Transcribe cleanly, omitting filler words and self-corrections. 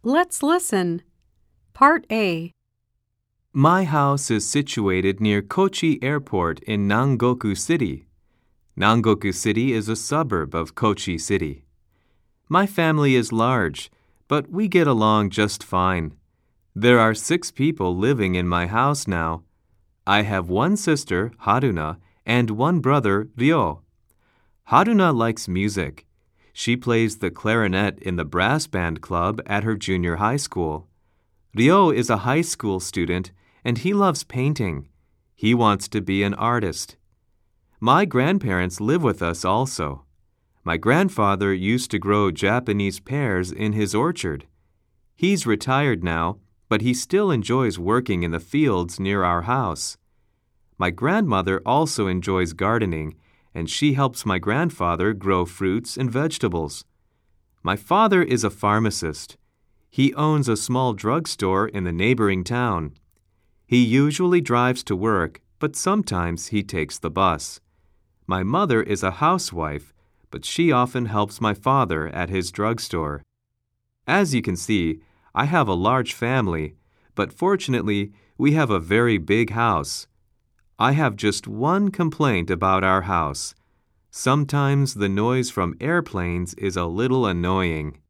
Let's listen. Part A. My house is situated near Kochi Airport in Nangoku City. Nangoku City is a suburb of Kochi City. My family is large, but we get along just fine. There are 6 people living in my house now. I have one sister, Haruna, and one brother, Ryo. Haruna likes music. She plays the clarinet in the brass band club at her junior high school. Ryo is a high school student, and he loves painting. He wants to be an artist. My grandparents live with us also. My grandfather used to grow Japanese pears in his orchard. He's retired now, but he still enjoys working in the fields near our house. My grandmother also enjoys gardening, and she helps my grandfather grow fruits and vegetables. My father is a pharmacist. He owns a small drugstore in the neighboring town. He usually drives to work, but sometimes he takes the bus. My mother is a housewife, but she often helps my father at his drugstore. As you can see, I have a large family, but fortunately, we have a very big house. I have just one complaint about our house. Sometimes the noise from airplanes is a little annoying.